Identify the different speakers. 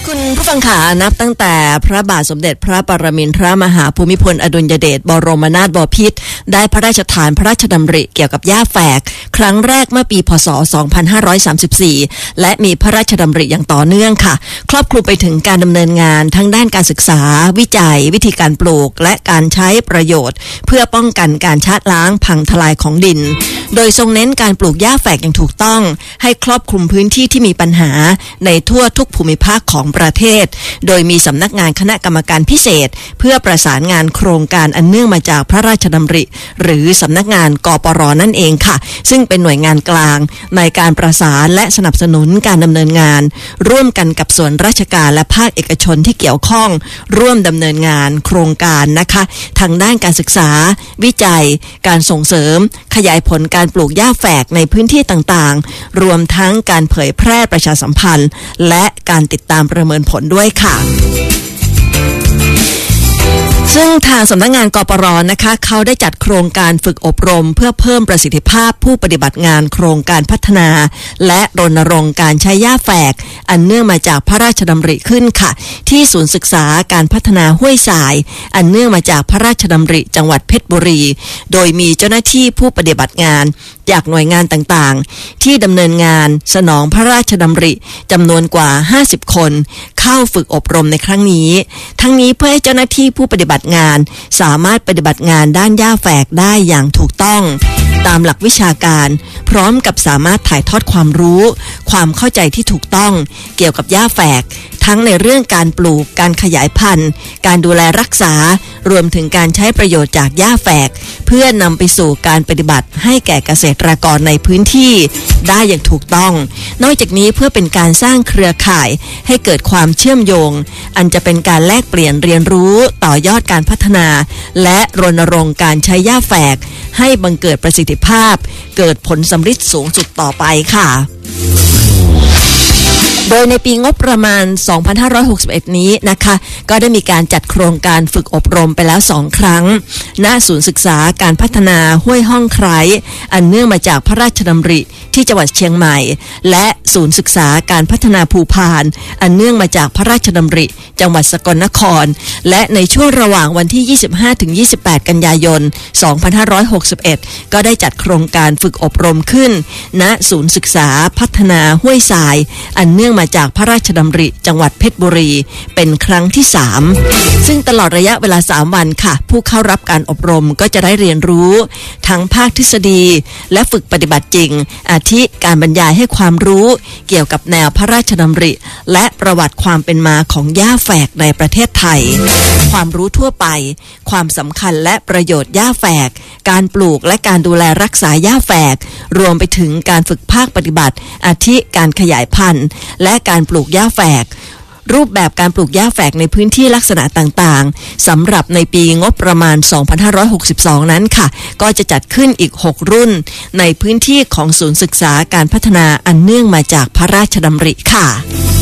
Speaker 1: คุณผู้ฟังขานับตั้งแต่พระบาทสมเด็จพระปรมินทรมหาภูมิพลอดุลยเดชบรมนาถบพิตรได้พระราชทานพระราชดำริเกี่ยวกับหญ้าแฝกครั้งแรกเมื่อปีพ.ศ. 2534และมีพระราชดำริอย่างต่อเนื่องค่ะครอบคลุมไปถึงการดำเนินงานทั้งด้านการศึกษาวิจัยวิธีการปลูกและการใช้ประโยชน์เพื่อป้องกันการชะล้างพังทลายของดินโดยทรงเน้นการปลูกหญ้าแฝกอย่างถูกต้องให้ครอบคลุมพื้นที่ที่มีปัญหาในทั่วทุกภูมิภาคของประเทศโดยมีสำนักงานคณะกรรมการพิเศษเพื่อประสานงานโครงการอันเนื่องมาจากพระราชดำริหรือสำนักงานกปร.นั่นเองค่ะซึ่งเป็นหน่วยงานกลางในการประสานและสนับสนุนการดำเนินงานร่วมกันกับส่วนราชการและภาคเอกชนที่เกี่ยวข้องร่วมดำเนินงานโครงการนะคะทางด้านการศึกษาวิจัยการส่งเสริมขยายผลการปลูกหญ้าแฝกในพื้นที่ต่างๆรวมทั้งการเผยแพร่ประชาสัมพันธ์และการติดตามประเมินผลด้วยค่ะซึ่งทางสำนักงานกปร.นะคะเขาได้จัดโครงการฝึกอบรมเพื่อเพิ่มประสิทธิภาพผู้ปฏิบัติงานโครงการพัฒนาและรณรงค์การใช้หญ้าแฝกอันเนื่องมาจากพระราชดำริขึ้นค่ะที่ศูนย์ศึกษาการพัฒนาห้วยทรายอันเนื่องมาจากพระราชดำริจังหวัดเพชรบุรีโดยมีเจ้าหน้าที่ผู้ปฏิบัติงานจากหน่วยงานต่างๆที่ดำเนินงานสนองพระราชดำริจำนวนกว่า50คนเข้าฝึกอบรมในครั้งนี้ทั้งนี้เพื่อให้เจ้าหน้าที่ผู้ปฏิบัติงานสามารถปฏิบัติงานด้านหญ้าแฝกได้อย่างถูกต้องตามหลักวิชาการพร้อมกับสามารถถ่ายทอดความรู้ความเข้าใจที่ถูกต้องเกี่ยวกับหญ้าแฝกทั้งในเรื่องการปลูกการขยายพันธุ์การดูแลรักษารวมถึงการใช้ประโยชน์จากหญ้าแฝกเพื่อนำไปสู่การปฏิบัติให้แก่เกษตรกรในพื้นที่ได้อย่างถูกต้องนอกจากนี้เพื่อเป็นการสร้างเครือข่ายให้เกิดความเชื่อมโยงอันจะเป็นการแลกเปลี่ยนเรียนรู้ต่อยอดการพัฒนาและรณรงค์การใช้หญ้าแฝกให้บังเกิดประสิทธิภาพเกิดผลสำฤทธิ์สูงสุดต่อไปค่ะโดยในปีงบประมาณ 2561 นี้นะคะก็ได้มีการจัดโครงการฝึกอบรมไปแล้ว2ครั้งณศูนย์ศึกษาการพัฒนาห้วยห้องไคร้อันเนื่องมาจากพระราชดำริที่จังหวัดเชียงใหม่และศูนย์ศึกษาการพัฒนาภูพานอันเนื่องมาจากพระราชดำริจังหวัดสกลนครและในช่วงระหว่างวันที่ 25-28 กันยายน 2561 ก็ได้จัดโครงการฝึกอบรมขึ้นณศูนย์ศึกษาพัฒนาห้วยทรายอันเนื่องมาจากพระราชดำริจังหวัดเพชรบุรีเป็นครั้งที่3ซึ่งตลอดระยะเวลา3วันค่ะผู้เข้ารับการอบรมก็จะได้เรียนรู้ทั้งภาคทฤษฎีและฝึกปฏิบัติจริงอาทิการบรรยายให้ความรู้เกี่ยวกับแนวพระราชดำริและประวัติความเป็นมาของหญ้าแฝกในประเทศไทยความรู้ทั่วไปความสำคัญและประโยชน์หญ้าแฝกการปลูกและการดูแลรักษาหญ้าแฝกรวมไปถึงการฝึกภาคปฏิบัติอาทิการขยายพันธุ์และการปลูกหญ้าแฝกรูปแบบการปลูกหญ้าแฝกในพื้นที่ลักษณะต่างๆสำหรับในปีงบประมาณ 2562 นั้นค่ะก็จะจัดขึ้นอีก6รุ่นในพื้นที่ของศูนย์ศึกษาการพัฒนาอันเนื่องมาจากพระราชดำริค่ะ